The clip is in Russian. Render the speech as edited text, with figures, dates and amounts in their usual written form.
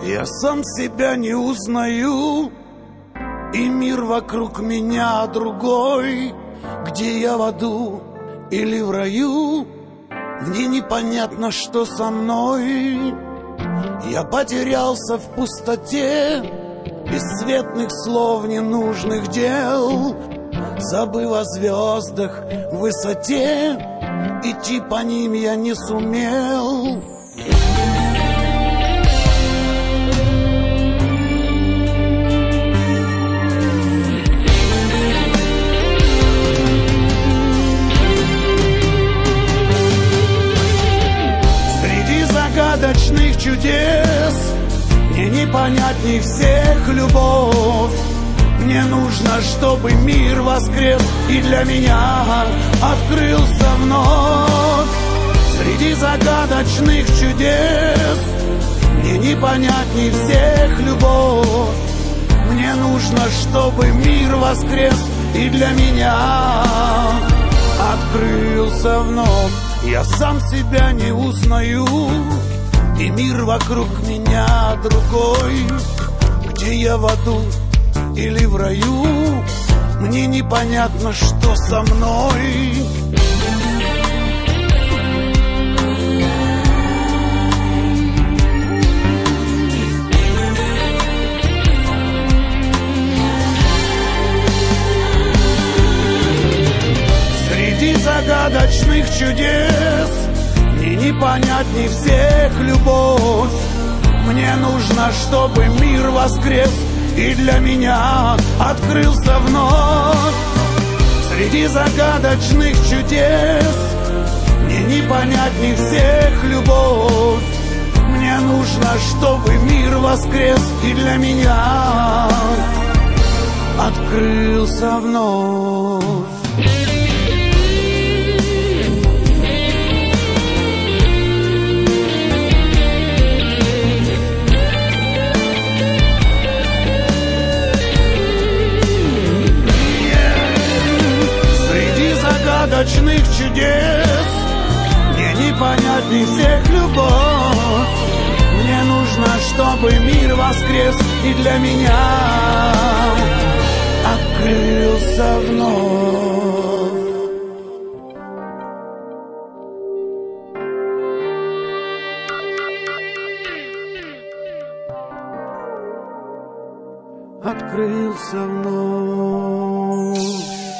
Я сам себя не узнаю, и мир вокруг меня другой. Где я, в аду или в раю? Мне непонятно, что со мной. Я потерялся в пустоте бесцветных слов, ненужных дел. Забыв о звездах в высоте, идти по ним я не сумел. Среди загадочных чудес мне непонятней всех любовь. Мне нужно, чтобы мир воскрес и для меня открылся вновь. Среди загадочных чудес мне непонятней всех любовь. Мне нужно, чтобы мир воскрес и для меня открылся вновь. Я сам себя не узнаю, и мир вокруг меня другой. Где я, в аду или в раю? Мне непонятно, что со мной. Среди загадочных чудес мне непонятней всех любовь. Мне нужно, чтобы мир воскрес и для меня открылся вновь. Среди загадочных чудес мне непонятней всех любовь. Мне нужно, чтобы мир воскрес и для меня открылся вновь. Загадочных чудес мне непонятней всех любовь. Мне нужно, чтобы мир воскрес и для меня открылся вновь. Открылся вновь.